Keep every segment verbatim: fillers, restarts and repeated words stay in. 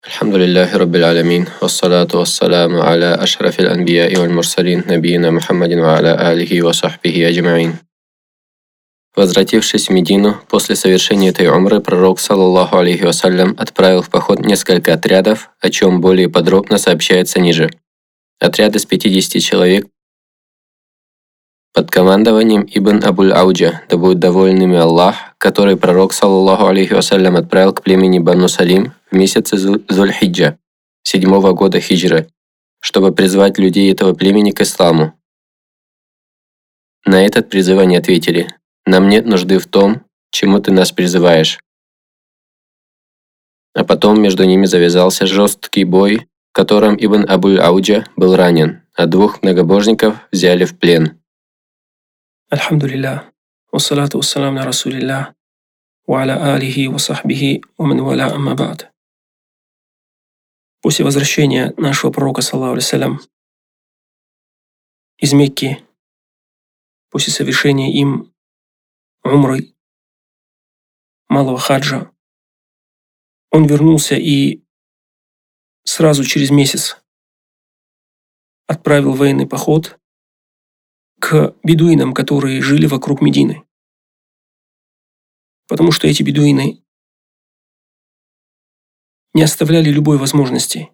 الحمد لله رب العالمين والصلاة والسلام على أشرف الأنبياء والمرسلين نبينا محمد وعلى آله وصحبه أجمعين. Возвратившись в Медину, после совершения этой умры, пророк, саллаллаху алейхи вассалям, отправил в поход несколько отрядов, о чем более подробно сообщается ниже. Отряд из пятидесяти человек под командованием Ибн Абуль-Ауджа, да будет доволен ими Аллах, который пророк, саллаллаху алейхи вассалям, отправил к племени Бану Салим в месяце Зуль-Хиджа, седьмого года хиджры, чтобы призвать людей этого племени к исламу. На этот призыв они ответили: «Нам нет нужды в том, чему ты нас призываешь». А потом между ними завязался жесткий бой, в котором Ибн Абуль-Ауджа был ранен, а двух многобожников взяли в плен. Альхамдулиллах, вассалату вассалам на Расулиллах, ва аля алихи ва сахбихи, ва ман валя амма ба'д. После возвращения нашего пророка, саллаллаху алейхи вассалям, из Мекки, после совершения им умры, малого хаджа, он вернулся и сразу через месяц отправил военный поход к бедуинам, которые жили вокруг Медины. Потому что эти бедуины не оставляли любой возможности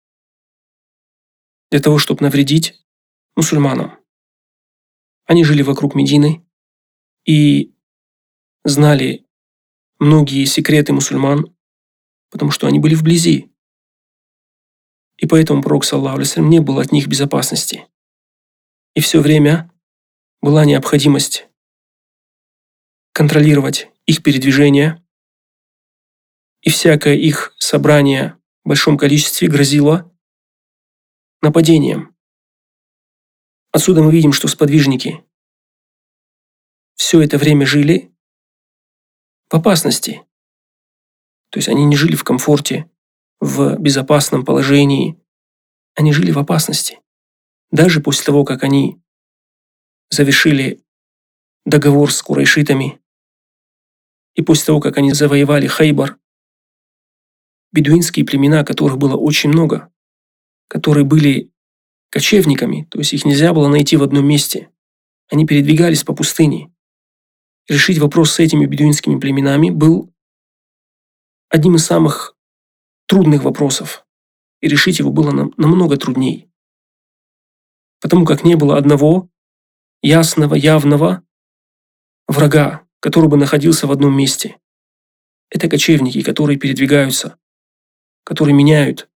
для того, чтобы навредить мусульманам. Они жили вокруг Медины и знали многие секреты мусульман, потому что они были вблизи. И поэтому пророк, саллаллаху алейхи вассалям, не было от них безопасности. И все время была необходимость контролировать их передвижение, и всякое их собрание в большом количестве грозило нападением. Отсюда мы видим, что сподвижники все это время жили в опасности. То есть они не жили в комфорте, в безопасном положении. Они жили в опасности. Даже после того, как они завершили договор с курайшитами, и после того, как они завоевали Хайбар, бедуинские племена, которых было очень много, которые были кочевниками, то есть их нельзя было найти в одном месте, они передвигались по пустыне. Решить вопрос с этими бедуинскими племенами был одним из самых трудных вопросов, и решить его было нам- намного трудней, потому как не было одного ясного, явного врага, который бы находился в одном месте. Это кочевники, которые передвигаются, которые меняют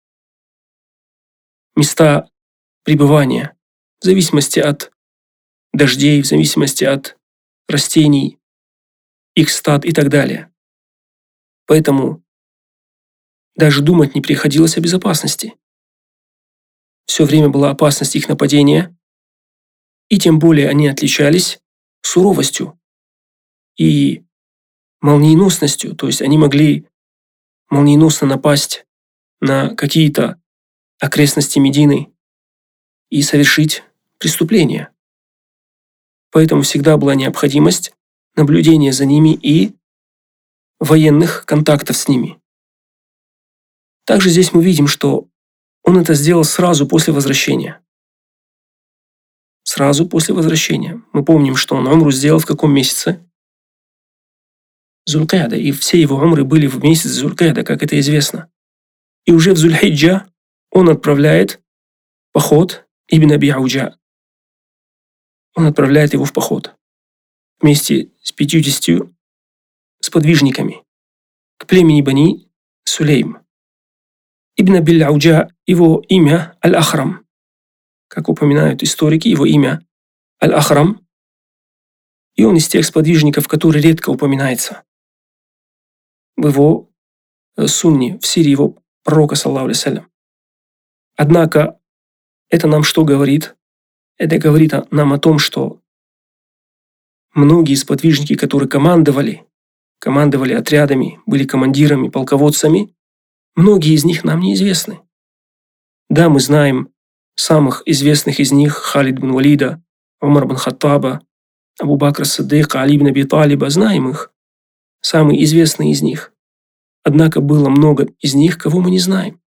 места пребывания в зависимости от дождей, в зависимости от растений, их стад и так далее. Поэтому даже думать не приходилось о безопасности. Все время была опасность их нападения, и тем более они отличались суровостью и молниеносностью, то есть они могли молниеносно напасть на какие-то окрестности Медины и совершить преступление. Поэтому всегда была необходимость наблюдения за ними и военных контактов с ними. Также здесь мы видим, что он это сделал сразу после возвращения. Сразу после возвращения. Мы помним, что он умру сделал в каком месяце? Зуль-Ка'да, и все его умры были в месяц Зуль-Ка'да, как это известно. И уже в Зуль-Хиджа он отправляет поход Ибн Аби-Ауджа. Он отправляет его в поход вместе с пятьюдесятью сподвижниками к племени Бани Сулейм. Ибн Аби-Ауджа, его имя Аль-Ахрам. Как упоминают историки, его имя Аль-Ахрам. И он из тех сподвижников, который редко упоминается в его сунне, в сире его пророка, саллаллаху алейхи вассалям. Однако это нам что говорит? Это говорит нам о том, что многие сподвижники, которые командовали, командовали отрядами, были командирами, полководцами, многие из них нам неизвестны. Да, мы знаем самых известных из них: Халид бн Валида, Умар бн Хаттаба, Абу Бакр ас-Сиддык, Али бн Аби Талиба, знаем их, самые известные из них. Однако было много из них, кого мы не знаем.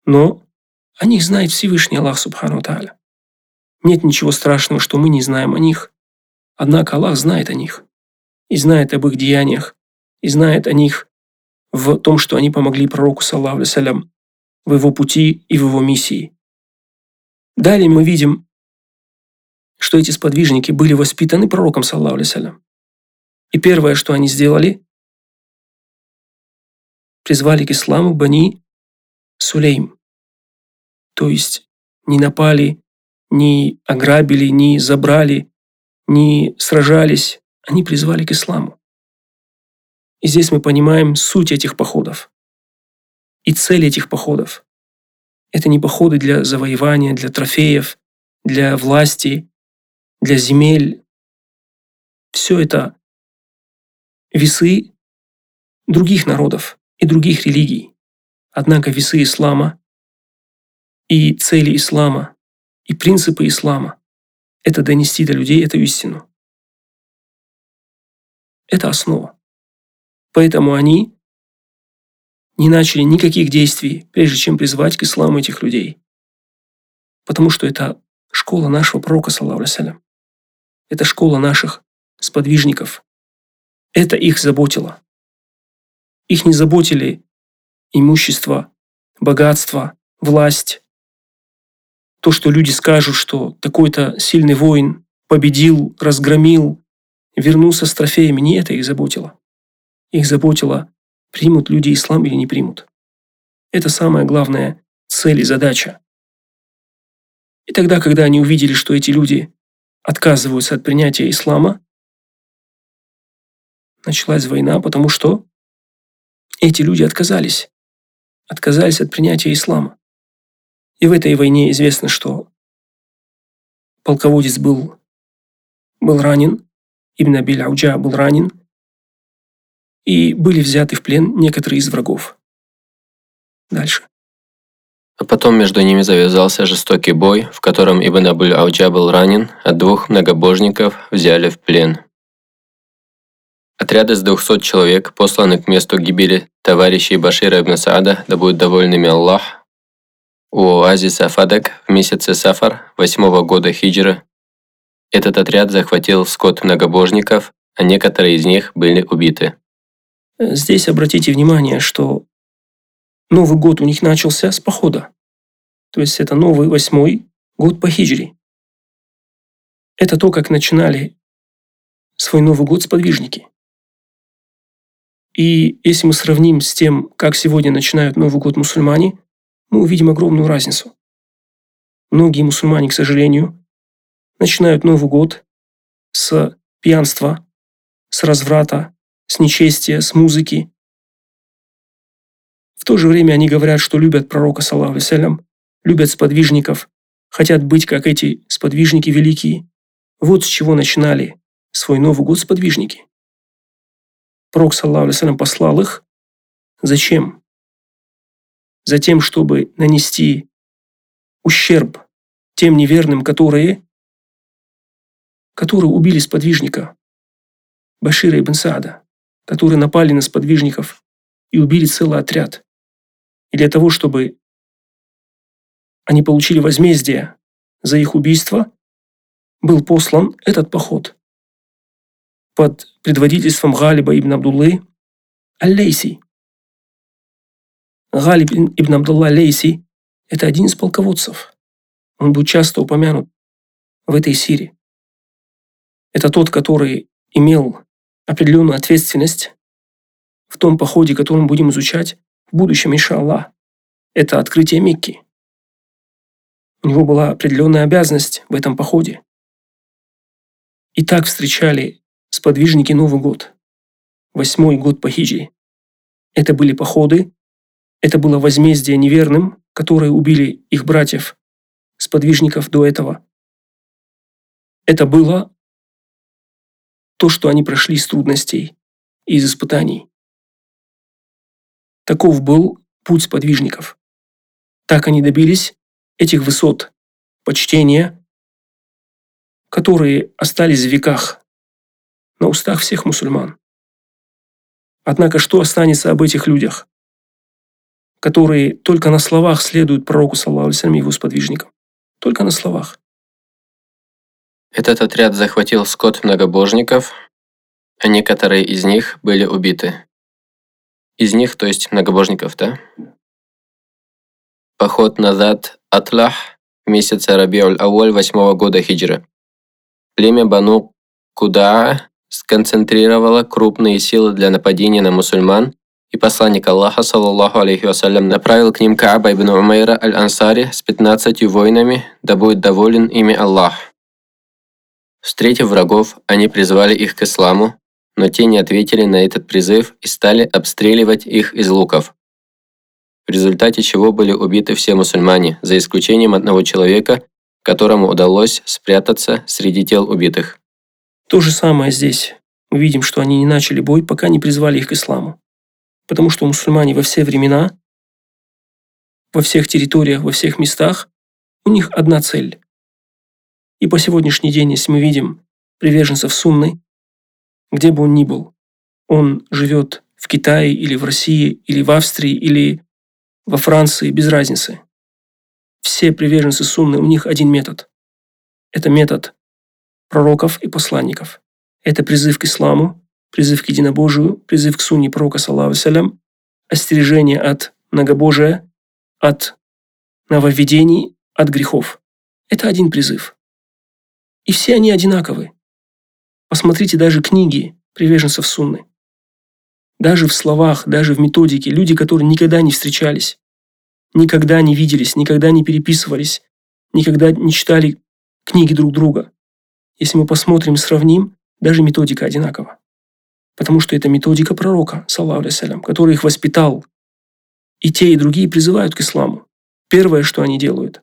Но о них знает Всевышний Аллах Субхану ва Тааля. Нет ничего страшного, что мы не знаем о них. Однако Аллах знает о них. И знает об их деяниях. И знает о них в том, что они помогли пророку, саллаллаху алейхи вассалям, в его пути и в его миссии. Далее мы видим, что эти сподвижники были воспитаны пророком, саллаллаху алейхи вассалям. И первое, что они сделали, призвали к исламу Бани Сулейм. То есть не напали, не ограбили, не забрали, не сражались. Они призвали к исламу. И здесь мы понимаем суть этих походов. И цель этих походов. Это не походы для завоевания, для трофеев, для власти, для земель. Все это весы других народов и других религий. Однако весы ислама и цели ислама, и принципы ислама – это донести до людей эту истину. Это основа. Поэтому они не начали никаких действий, прежде чем призвать к исламу этих людей. Потому что это школа нашего пророка, саллаллаху алейхи вассалям. Это школа наших сподвижников. Это их заботило. Их не заботили имущество, богатство, власть. То, что люди скажут, что такой-то сильный воин победил, разгромил, вернулся с трофеями, не это их заботило. Их заботило, примут люди ислам или не примут. Это самая главная цель и задача. И тогда, когда они увидели, что эти люди отказываются от принятия ислама, началась война, потому что эти люди отказались. Отказались от принятия ислама. И в этой войне известно, что полководец был, был ранен, Ибн Абиль-Ауджа был ранен, и были взяты в плен некоторые из врагов. Дальше. А потом между ними завязался жестокий бой, в котором Ибн Абуль-Ауджа был ранен, а двух многобожников взяли в плен. Отряд из двухсот человек, посланный к месту гибели товарищей Башира ибн Саада, да будет доволен ими Аллах, у оазиса Фадак в месяце Сафар восьмого года хиджры. Этот отряд захватил скот многобожников, а некоторые из них были убиты. Здесь обратите внимание, что Новый год у них начался с похода. То есть это новый восьмой год по хиджре. Это то, как начинали свой Новый год сподвижники. И если мы сравним с тем, как сегодня начинают Новый год мусульмане, мы увидим огромную разницу. Многие мусульмане, к сожалению, начинают Новый год с пьянства, с разврата, с нечестия, с музыки. В то же время они говорят, что любят пророка, саллаллаху алейхи вассалям, любят сподвижников, хотят быть, как эти сподвижники великие. Вот с чего начинали свой Новый год сподвижники. Пророк, саллаллаху алейхи вассалям, послал их. Зачем? Затем, чтобы нанести ущерб тем неверным, которые, которые убили сподвижника Башира ибн Саада, которые напали на сподвижников и убили целый отряд. И для того, чтобы они получили возмездие за их убийство, был послан этот поход под предводительством Галиба ибн Абдуллы аль-Лейси. Галиб ибн Абдулла аль-Лейси – это один из полководцев. Он будет часто упомянут в этой сире. Это тот, который имел определенную ответственность в том походе, который мы будем изучать в будущем, иншаллах. Это открытие Мекки. У него была определенная обязанность в этом походе. И так встречали сподвижники Новый год, восьмой год по хиджре. Это были походы, это было возмездие неверным, которые убили их братьев, сподвижников до этого. Это было то, что они прошли из трудностей и из испытаний. Таков был путь сподвижников. Так они добились этих высот почтения, которые остались в веках на устах всех мусульман. Однако что останется об этих людях? которые только на словах следуют пророку, саллаллаху алейхи ва саллям, и его сподвижникам. Только на словах. Этот отряд захватил скот многобожников, а некоторые из них были убиты. Из них, то есть многобожников, да? Поход назад Атлах в месяце Рабиуль-Ауаль восьмого года хиджры. Племя Бану Кудаа сконцентрировало крупные силы для нападения на мусульман, и посланник Аллаха, саллаллаху алейхи вассалям, направил к ним Кааба ибн Умайра аль-Ансари с пятнадцатью воинами, да будет доволен ими Аллах. Встретив врагов, они призвали их к исламу, но те не ответили на этот призыв и стали обстреливать их из луков, в результате чего были убиты все мусульмане, за исключением одного человека, которому удалось спрятаться среди тел убитых. То же самое здесь. Мы видим, что они не начали бой, пока не призвали их к исламу. Потому что мусульмане во все времена, во всех территориях, во всех местах, у них одна цель. И по сегодняшний день, если мы видим приверженцев сунны, где бы он ни был, он живет в Китае или в России, или в Австрии, или во Франции, без разницы. Все приверженцы сунны, у них один метод. Это метод пророков и посланников. Это призыв к исламу, призыв к единобожию, призыв к сунне пророка, саллаллаху алейхи ва саллям, остережение от многобожия, от нововведений, от грехов. Это один призыв. И все они одинаковы. Посмотрите даже книги приверженцев сунны. Даже в словах, даже в методике, люди, которые никогда не встречались, никогда не виделись, никогда не переписывались, никогда не читали книги друг друга. Если мы посмотрим и сравним, даже методика одинакова. Потому что это методика пророка, саллаллаху алейхи ва саллям, который их воспитал. И те, и другие призывают к исламу. Первое, что они делают.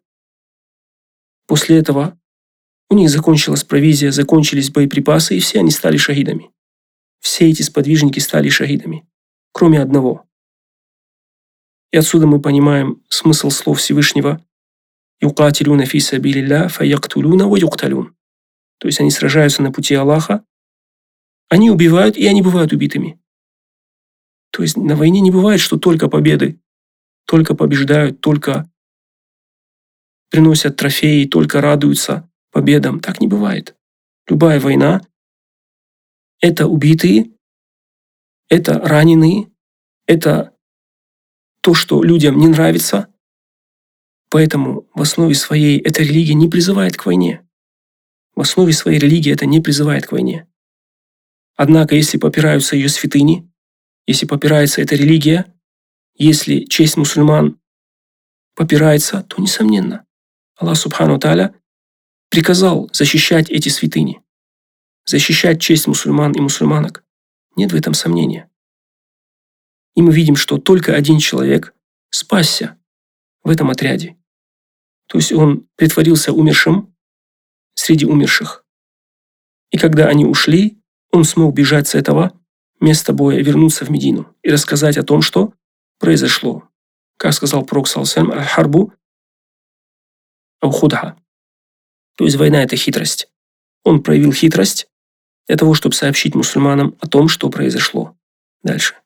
После этого у них закончилась провизия, закончились боеприпасы, и все они стали шахидами. Все эти сподвижники стали шахидами, кроме одного. И отсюда мы понимаем смысл слов Всевышнего «Юкатилюна фи сабилилля фаяктулюна ва юкталюн». То есть они сражаются на пути Аллаха, они убивают, и они бывают убитыми. То есть на войне не бывает, что только победы, только побеждают, только приносят трофеи, только радуются победам. Так не бывает. Любая война – это убитые, это раненые, это то, что людям не нравится. Поэтому в основе своей эта религия не призывает к войне. В основе своей религии это не призывает к войне. Однако, если попираются ее святыни, если попирается эта религия, если честь мусульман попирается, то, несомненно, Аллах Субхану Тааля приказал защищать эти святыни, защищать честь мусульман и мусульманок. Нет в этом сомнения. И мы видим, что только один человек спасся в этом отряде. То есть он притворился умершим среди умерших. И когда они ушли, он смог бежать с этого места боя, вернуться в Медину и рассказать о том, что произошло. Как сказал пророк, саллаллаху алейхи ва саллям, «Аль-харбу ау-худха». То есть война – это хитрость. Он проявил хитрость для того, чтобы сообщить мусульманам о том, что произошло. Дальше.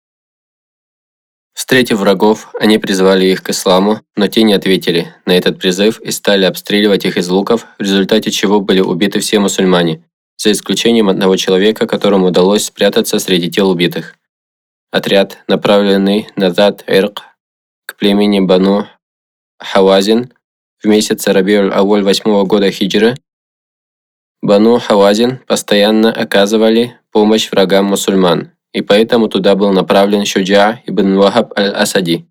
Встретив врагов, они призвали их к исламу, но те не ответили на этот призыв и стали обстреливать их из луков, в результате чего были убиты все мусульмане, за исключением одного человека, которому удалось спрятаться среди тел убитых. Отряд, направленный назад Ирк к племени Бану Хавазин в месяце Рабиуль-Ауаль восьмого года хиджры, Бану Хавазин постоянно оказывали помощь врагам мусульман, и поэтому туда был направлен Шуджа ибн Вахаб аль-Асади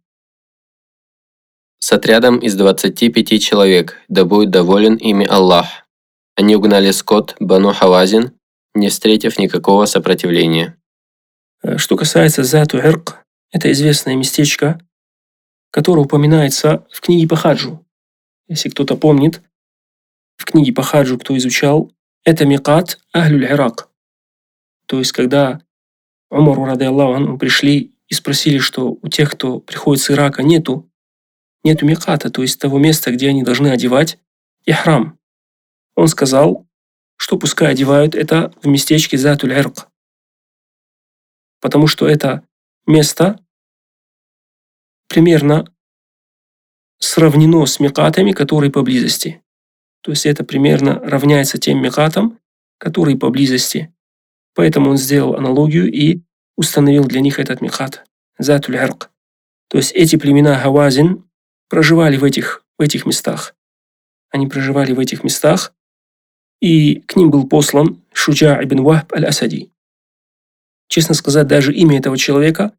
с отрядом из двадцати пяти человек, да будет доволен ими Аллах. Они угнали скот Бану Хавазин, не встретив никакого сопротивления. Что касается Зату Ирк, это известное местечко, которое упоминается в книге по хаджу. Если кто-то помнит, в книге по хаджу, кто изучал, это микат Ахлюль Ирак. То есть, когда Умару, ради Аллаху анху, пришли и спросили, что у тех, кто приходит с Ирака, нету, нету миката, то есть того места, где они должны одевать ихрам. Он сказал, что пускай одевают это в местечке Затуль Ирк. Потому что это место примерно сравнено с микатами, которые поблизости. То есть это примерно равняется тем микатам, которые поблизости. Поэтому он сделал аналогию и установил для них этот микат, затуль ирк. То есть эти племена Хавазин проживали в этих, в этих местах. Они проживали в этих местах, и к ним был послан Шуджа ибн Вахб аль-Асади. Честно сказать, даже имя этого человека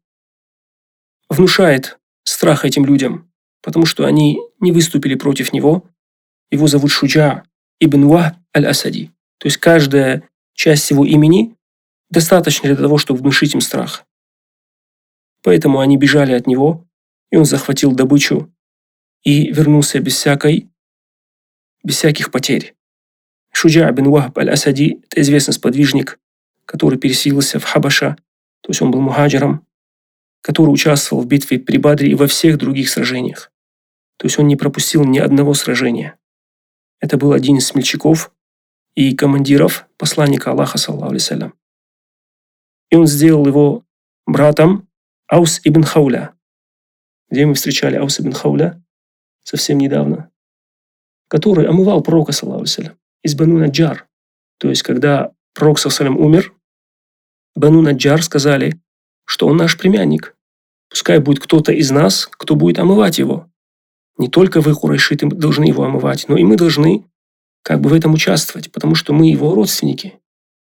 внушает страх этим людям, потому что они не выступили против него. Его зовут Шуджа ибн Вахб аль-Асади. То есть каждая часть его имени достаточно для того, чтобы внушить им страх. Поэтому они бежали от него, и он захватил добычу и вернулся без всякой, без всяких потерь. Шуджа ибн Вахб аль-Асади – это известный сподвижник, который переселился в Хабаша, то есть он был мухаджиром, который участвовал в битве при Бадре и во всех других сражениях. То есть он не пропустил ни одного сражения. Это был один из смельчаков и командиров посланника Аллаха, саллаллаху алейхи ва саллям. И он сделал его братом Аус ибн Хауля. Где мы встречали Аус ибн Хауля совсем недавно, который омывал пророка, саллаллаху алейхи ва саллям, из Бану Наджар. То есть, когда пророк, саллаллаху алейхи ва саллям, умер, Бану Наджар сказали, что он наш племянник. Пускай будет кто-то из нас, кто будет омывать его. Не только вы, курайшиты, должны его омывать, но и мы должны как бы в этом участвовать, потому что мы его родственники.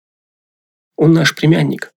Он наш племянник.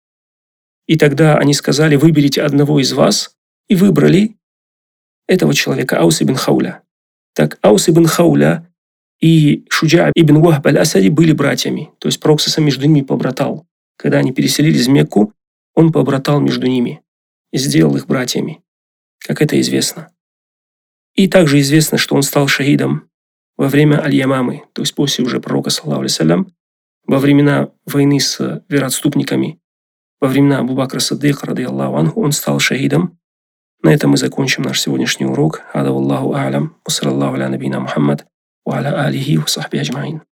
И тогда они сказали, выберите одного из вас, и выбрали этого человека, Аус ибн Хауля. Так Аус ибн Хауля и Шуджа ибн Вахб аль-Асади были братьями, то есть пророк сам между ними побратал. Когда они переселились в Мекку, он побратал между ними и сделал их братьями, как это известно. И также известно, что он стал шахидом во время Аль-Ямамы, то есть после уже пророка, саллаллаху алейхи ва саллям, во времена войны с вероотступниками, во времена Абу Бакра Сиддыка, ради Аллаху анху, он стал шахидом. На этом мы закончим наш сегодняшний урок. Ада валлаху а'лям, ва саллаллаху аля набийна Мухаммад, ва аля алихи ва сахби аджмаин.